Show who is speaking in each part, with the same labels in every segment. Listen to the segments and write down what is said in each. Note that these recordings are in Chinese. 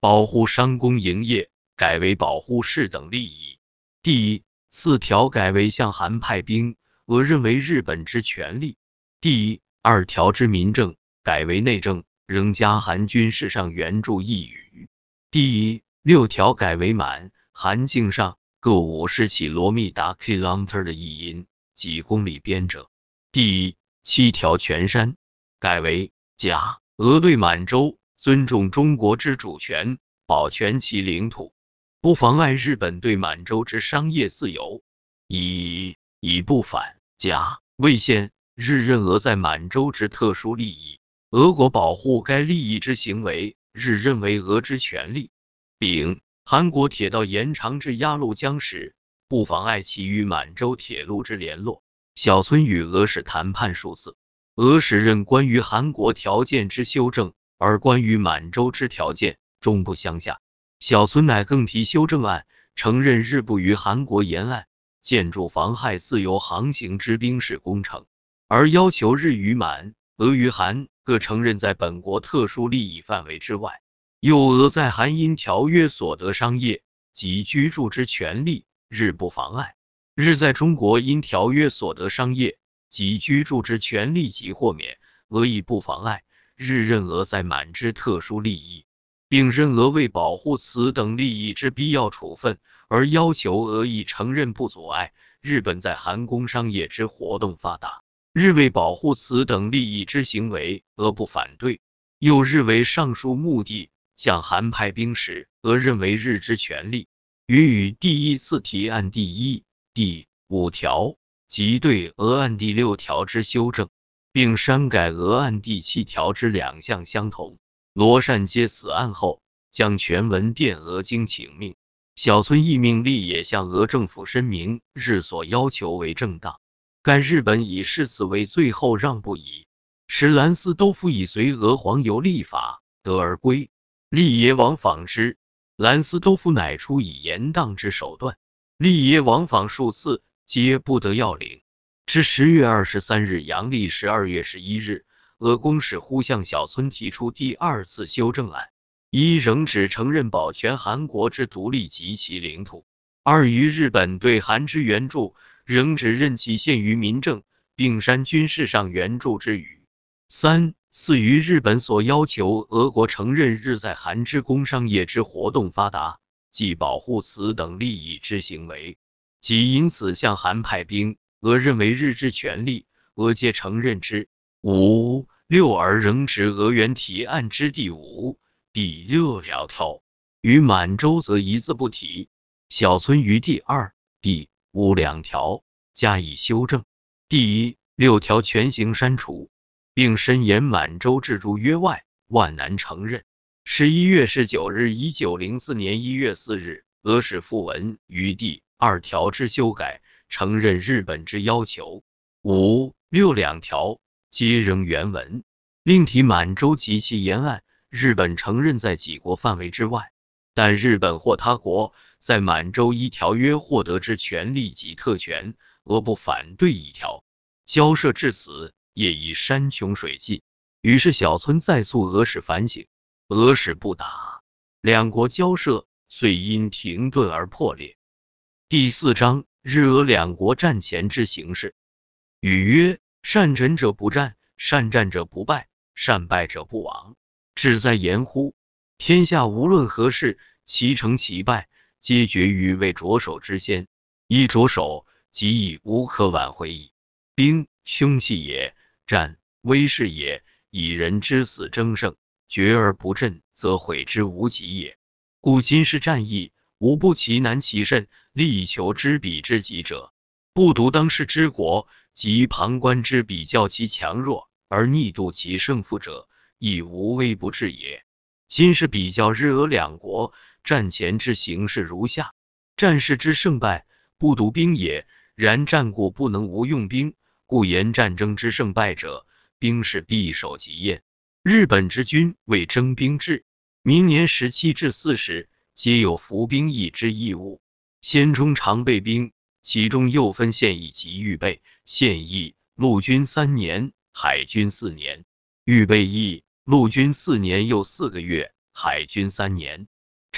Speaker 1: 保护商工营业改为保护市等利益。第4条改为向韩派兵，俄认为日本之权利。第2条之民政改为内政，仍加韩军事上援助一语。第6条改为满、韩、境上各50起罗密达 kilometer 的译音及公里边者。第7条全山改为甲，俄对满洲尊重中国之主权，保全其领土，不妨碍日本对满洲之商业自由。以不反甲为限日认俄在满洲之特殊利益，俄国保护该利益之行为，日认为俄之权利。丙，韩国铁道延长至鸭绿江时，不妨碍其与满洲铁路之联络。小村与俄使谈判数次，俄使认关于韩国条件之修正，而关于满洲之条件终不相下。小村乃更提修正案，承认日不于韩国沿岸建筑妨害自由航行之兵事工程，而要求日与满、俄与韩各承认在本国特殊利益范围之外，又俄在韩因条约所得商业及居住之权利，日不妨碍。日在中国因条约所得商业及居住之权利及豁免，俄亦不妨碍。日认俄在满之特殊利益，并认俄为保护此等利益之必要处分，而要求俄亦承认不阻碍日本在韩工商业之活动发达。日为保护此等利益之行为，俄不反对。又日为上述目的向韩派兵时，俄认为日之权利与第4提案第第5条及对俄案第6条之修正，并删改俄案第7条之2项相同。罗善接此案后，将全文电俄经请命。小村亦命立也向俄政府申明日所要求为正当，该日本以视此为最后让步矣。使兰斯都夫以随俄黄油立法得而归，立也往访之。兰斯都夫乃出以严当之手段，立也往访数次，皆不得要领。至10月23日阳历12月11日，俄公使忽向小村提出第2次修正案：一仍只承认保全韩国之独立及其领土；二于日本对韩之援助，仍只任其限于民政，并删军事上援助之语。三于日本所要求俄国承认日在韩之工商业之活动发达，即保护此等利益之行为，即因此向韩派兵，俄认为日之权利，俄皆承认之。5、6而仍执俄原提案之第5、第6条，于满洲则一字不提。小村于第2、第5两条加以修正，第6条全行删除，并申言满洲置诸约外，万难承认。11月19日1904年1月4日，俄使附文于第2条之修改，承认日本之要求。5、6两条皆仍原文，另提满洲及其沿岸，日本承认在己国范围之外，但日本或他国在满洲依条约获得之权利及特权，俄不反对一条。交涉至此，业已山穷水尽，于是小村再促俄使反省，俄使不答，两国交涉遂因停顿而破裂。第4章日俄两国战前之形势。语曰：善臣者不战，善战者不败，善败者不亡。志在言乎！天下无论何事，其成其败，皆决于未着手之先。一着手，即已无可挽回矣。兵，凶器也；战，威势也。以人之死争胜，决而不振，则毁之无及也。故今世战役，无不其难其甚，力求知彼之极者。不独当世之国，及旁观之比较其强弱，而逆度其胜负者，亦无微不至也。今世比较日俄两国战前之形势如下：战事之胜败，不独兵也，然战故不能无用兵，故言战争之胜败者，兵是必守即验。日本之军为征兵制，明年17至40皆有服兵役之义务，先中常备兵，其中又分现役及预备。现役陆军3年，海军4年；预备役陆军4年又4个月，海军3年。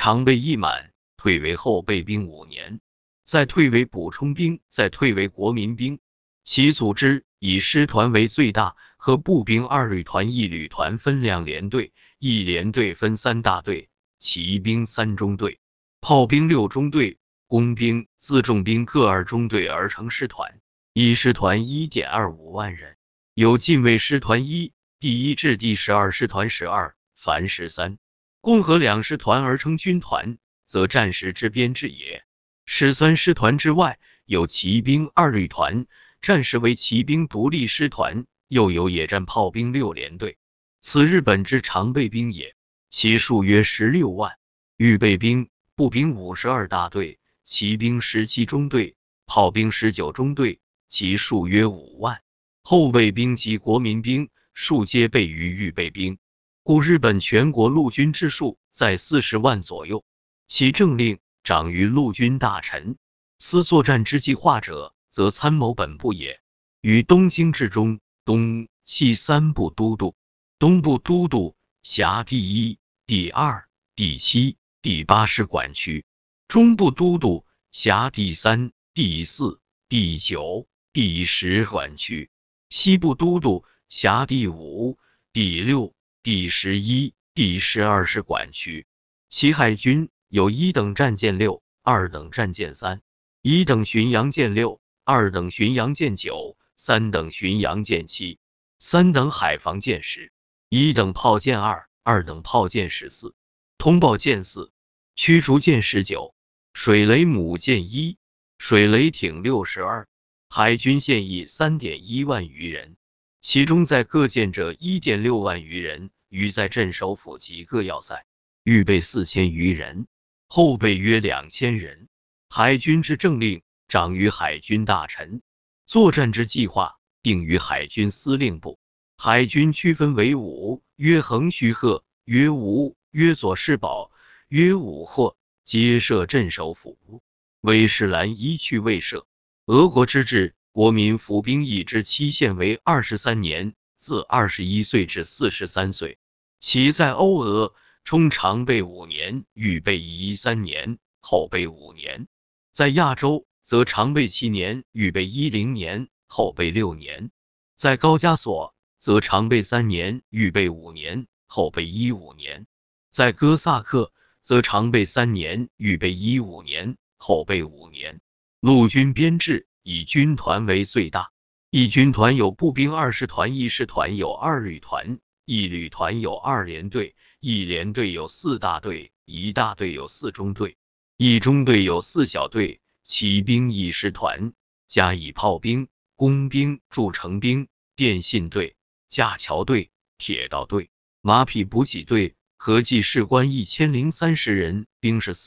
Speaker 1: 常备役满，退为后备兵5年，再退为补充兵，再退为国民兵。其组织以师团为最大，和步兵2旅团1旅团分2连队，一连队分3大队，骑兵3中队，炮兵6中队，工兵、辎重兵各2中队而成师团。一师团 1.25 万人，有近卫师团1、第1至第12师团12、凡13，共和2师团而成军团，则战时之编制也。13师团之外，有骑兵2旅团，战时为骑兵独立师团，又有野战炮兵6连队，此日本之常备兵也，其数约16万。预备兵，步兵52大队，骑兵17中队，炮兵19中队，其数约5万。后备兵及国民兵数皆备于预备兵，故日本全国陆军之数在40万左右。其政令长于陆军大臣，司作战之计划者，则参谋本部也。于东京至中、东、西3部都督。东部都督辖第1、第2、第7、第8师管区；中部都督辖第3、第4、第9、第10管区；西部都督辖第5、第6、第11、第12师管区。其海军有1等战舰6、2等战舰3、1等巡洋舰6、2等巡洋舰9、3等巡洋舰7、3等海防舰10、1等炮舰2、2等炮舰14、通报舰4、驱逐舰19、水雷母舰1、水雷艇62。海军现役 3.1 万余人，其中在各舰者 1.6 万余人，余在镇守府及各要塞，预备4000余人，后备约2000人。海军之政令长于海军大臣，作战之计划定于海军司令部。海军区分为5，曰横须贺，曰吴，曰佐世保，曰武获，皆设镇守府。威士兰一去未设。俄国之制，国民服兵役之期限为23年，自21岁至43岁。其在欧俄，充常备5年，预备役3年，后备5年。在亚洲，则常备7年，预备10年，后备6年。在高加索，则常备3年，预备5年，后备15年。在哥萨克，则常备3年，预备15年，后备5年。陆军编制以军团为最大，一军团有步兵2师团，一师团有2旅团，一旅团有2连队，一连队有4大队，一大队有4中队，一中队有4小队，骑兵1师团，加以炮兵、工兵、筑城兵、电信队、架桥队、铁道队、马匹补给队，合计士官1030人，兵士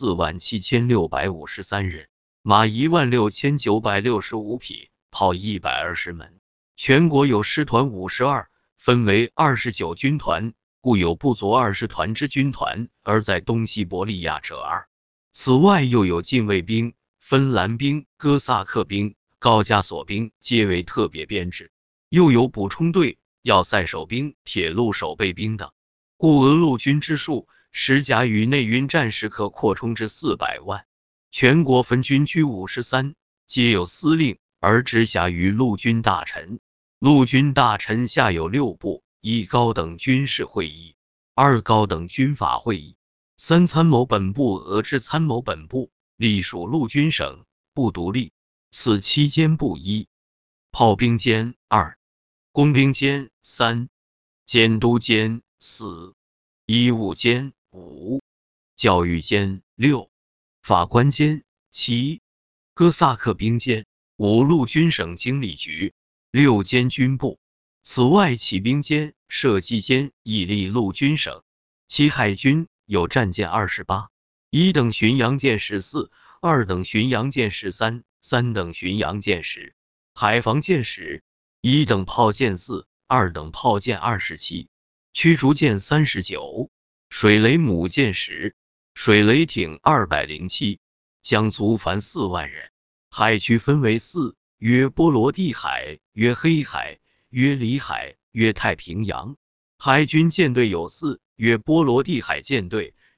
Speaker 1: 47653人，马16965匹，炮120门。全国有师团52，分为29军团，故有不足2师团之军团，而在东西伯利亚者2。此外又有禁卫兵、芬兰兵、哥萨克兵、高加索兵，皆为特别编制，又有补充队、要塞守兵、铁路守备兵等。故俄陆军之数，实甲与内运战时可扩充至400万。全国分军区53，皆有司令，而直辖于陆军大臣。陆军大臣下有6部：1高等军事会议，2高等军法会议，3参谋本部。俄制参谋本部隶属陆军省，不独立。4期间部1，炮兵监2，工兵监3，监督监4，医务监5，教育监6，法官监7，哥萨克兵监5，陆军省经理局6监军部。此外骑兵监、射击监亦隶陆军省。其海军有战舰28， 1等巡洋舰14， 2等巡洋舰13， 3等巡洋舰10，海防舰10， 1等炮舰4， 2等炮舰27，驱逐舰39，水雷母舰10，水雷艇207，将卒凡4万人。海区分为4，曰波罗的海，曰黑海，曰里海，曰太平洋。海军舰队有4，曰波罗的海舰队，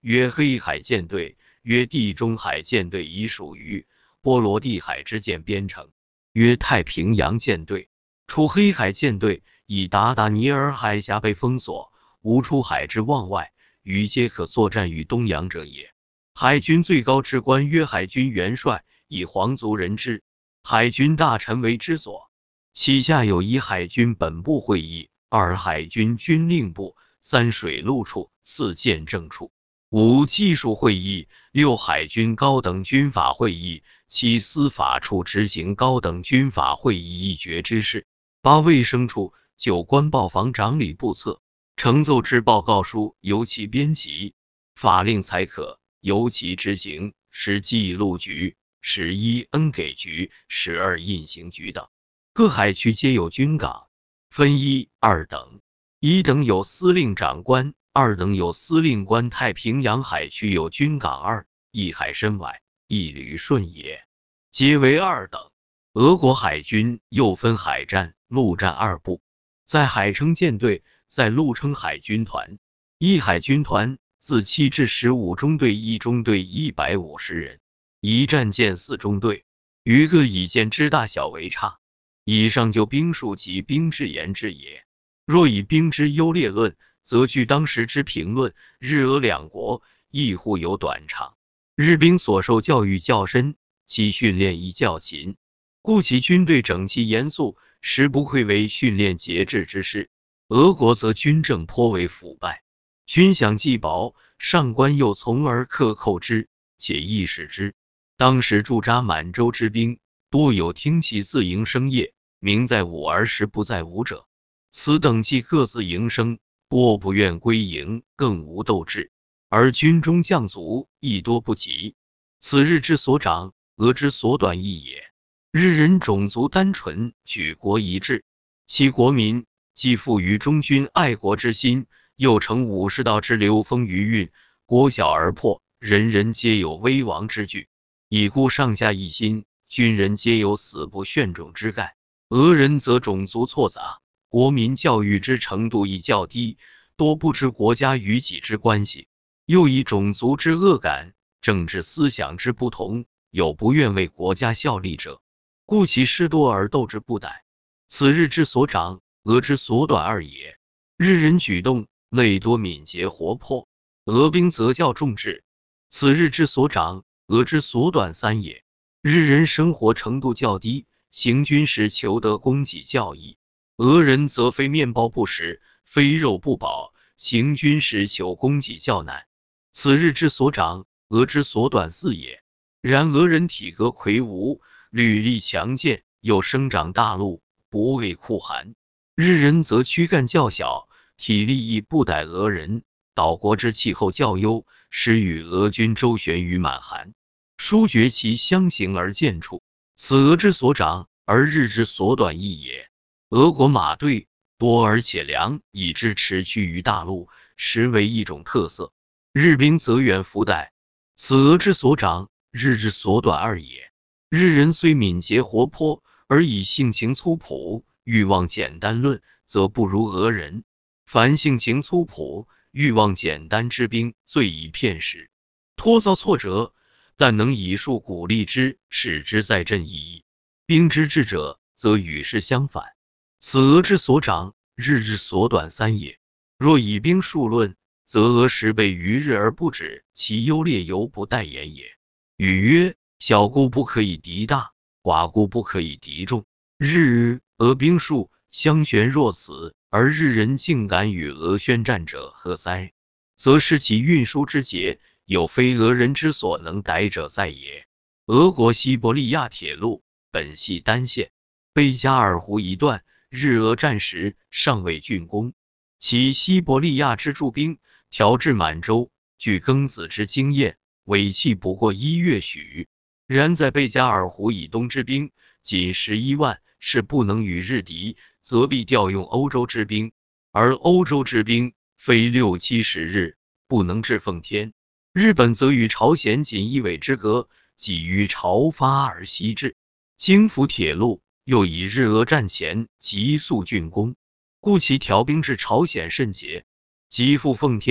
Speaker 1: 曰黑海舰队，曰地中海舰队，已属于波罗的海之间边城，曰太平洋舰队。除黑海舰队以达达尼尔海峡被封锁，无出海之望外，余皆可作战于东洋者也。海军最高之官曰海军元帅，以皇族人之。海军大臣为之所。其下有一海军本部会议，二海军军令部，三水陆处，四舰政处，五技术会议，六海军高等军法会议，七司法处执行高等军法会议议决之事，八卫生处，九官报房长礼部册，呈奏之报告书由其编辑，法令裁可由其执行，十记录局、11恩给局、12印行局等。各海区皆有军港，分一、二等。一等有司令长官，二等有司令官。太平洋海区有军港二，一海参崴，一旅顺也，皆为二等。俄国海军又分海战、陆战二部，在海称舰队，在陆称海军团。一海军团自7至15中队，一中队150人，一战舰4中队，于各以舰之大小为差。以上就兵数及兵制言之也。若以兵之优劣论，则据当时之评论，日俄两国亦互有短长。日兵所受教育较深，其训练亦较勤，故其军队整齐严肃，实不愧为训练节制之师。俄国则军政颇为腐败，军饷既薄，上官又从而克扣之，且亦使之。当时驻扎满洲之兵，多有听其自营生业，名在武而实不在武者。此等既各自营生，多不愿归营，更无斗志，而军中将卒亦多不及。此日之所长，俄之所短亦也。日人种族单纯，举国一致，其国民既富于忠君爱国之心，又承武士道之流风余韵，国小而破，人人皆有危亡之惧，以故上下一心，军人皆有死不炫种之概。俄人则种族错杂，国民教育之程度亦较低，多不知国家与己之关系，又以种族之恶感、政治思想之不同，有不愿为国家效力者，故其事多而斗志不逮。此日之所长，俄之所短二也。日人举动类多敏捷活泼，俄兵则较重智。此日之所长，俄之所短三也。日人生活程度较低，行军时求得供给较易，俄人则非面包不食，非肉不饱，行军时求供给较难。此日之所长，俄之所短四也。然俄人体格魁梧，履历强健，又生长大陆，不畏酷寒。日人则躯干较小，体力亦不逮俄人，岛国之气候较优，使与俄军周旋于满寒，殊觉其相形而见处。此俄之所长，而日之所短亦也。俄国马队多而且良，以致驰驱于大陆，实为一种特色。日兵则远弗逮。此俄之所长，日之所短二也。日人虽敏捷活泼，而以性情粗朴、欲望简单论，则不如俄人。凡性情粗朴、欲望简单之兵，最以骗时，脱遭挫折，但能以术鼓励之，使之再振一役。兵之智者，则与事相反。此俄之所长，日之所短三也。若以兵数论，则俄十倍于日而不止，其优劣犹不待言也。语曰：小孤不可以敌大，寡孤不可以敌众。日俄兵数相悬若此，而日人竟敢与俄宣战者，何哉？则是其运输之捷，有非俄人之所能逮者在也。俄国西伯利亚铁路本系单线，贝加尔湖一段，日俄战时尚未竣工。其西伯利亚之驻兵调至满洲，据庚子之经验，尾期不过1月许。然在贝加尔湖以东之兵仅11万，是不能与日敌，则必调用欧洲之兵，而欧洲之兵非60-70日，不能至奉天。日本则与朝鲜仅一尾之隔，几于朝发而西至。京福铁路又以日俄战前急速竣工，故其调兵至朝鲜甚捷。即赴奉天，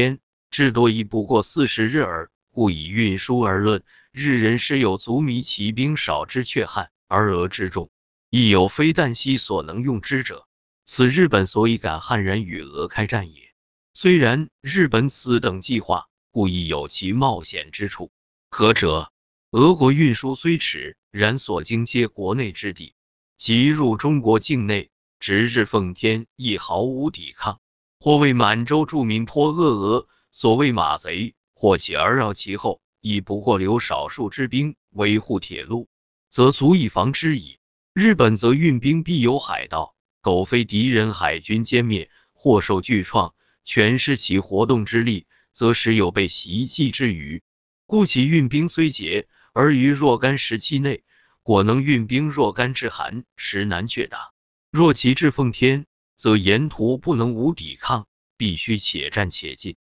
Speaker 1: 至多亦不过40日耳，故以运输而论，日人时有足弥其兵少之却悍，而俄之众，亦有非旦夕所能用之者。此日本所以敢悍然与俄开战也。虽然日本此等计划，故亦有其冒险之处。何者？俄国运输虽迟，然所经皆国内之地，即入中国境内，直至奉天，亦毫无抵抗。或为满洲著民颇恶俄，所谓马贼，或起而绕其后，亦不过留少数之兵维护铁路，则足以防之矣。日本则运兵必有海盗，苟非敌人海军歼灭，或受巨创，全失其活动之力，则时有被袭击之虞。故其运兵虽捷，而于若干时期内，果能运兵若干至韩，实难却达。若其至奉天，则沿途不能无抵抗，必须且战且进。